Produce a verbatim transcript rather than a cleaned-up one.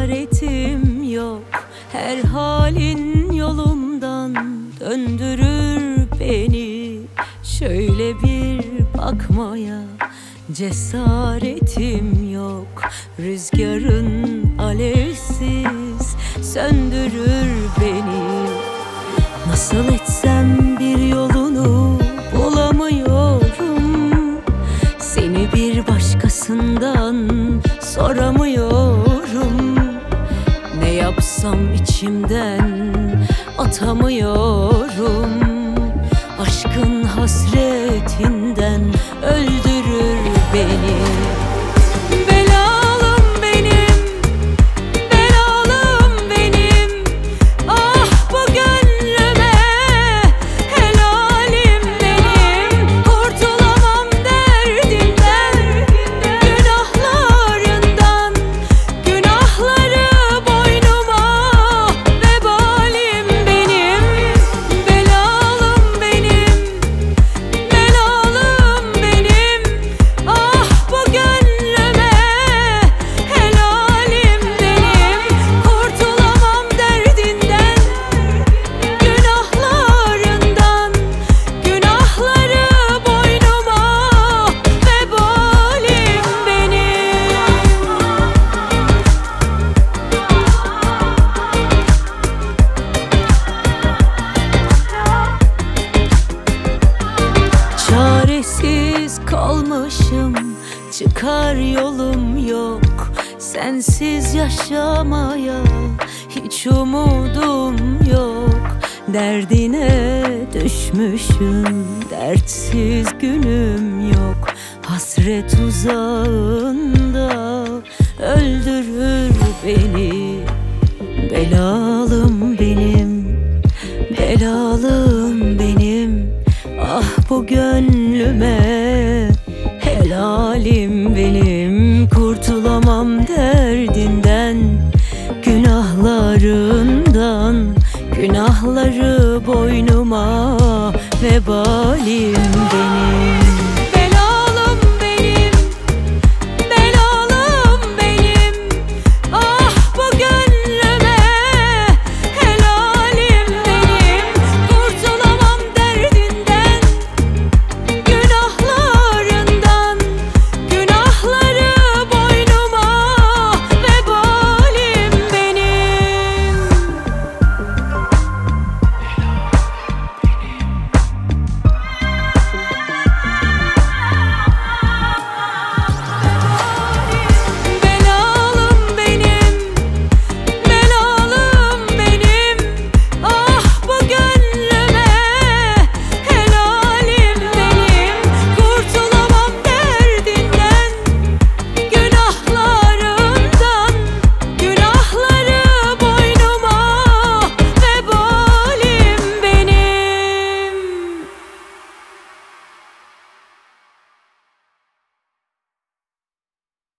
cesaretim yok. Her halin yolumdan döndürür beni. Şöyle bir bakmaya cesaretim yok. Rüzgarın alevsiz söndürür beni. Nasıl etsem bir yolunu bulamıyorum. Seni bir başkasından soramıyorum. Ne yapsam içimden atamıyorum. Aşkın hasretinden öldürür beni. Belalım benim, belalım benim. Ah bu gönlüme helalim benim. Kurtulamam derdimden, günahlarından. Günahları boynuma vebalim benim. Belalım benim, belalım benim. Ah bu gönlüme helalim benim. Kurtulamam derdinden, günahlarından. Günahları boynuma vebalim benim. Çaresiz kalmışım, çıkar yolum yok. Sensiz yaşamaya hiç umudum yok. Derdine düşmüşüm, dertsiz günüm yok. Hasret uzağında öldürür beni. Belalım benim, belalım benim. Ah bu gönlüme helalim benim. Kurtulamam derdinden, günahlarından. Günahları boynuma vebalim benim.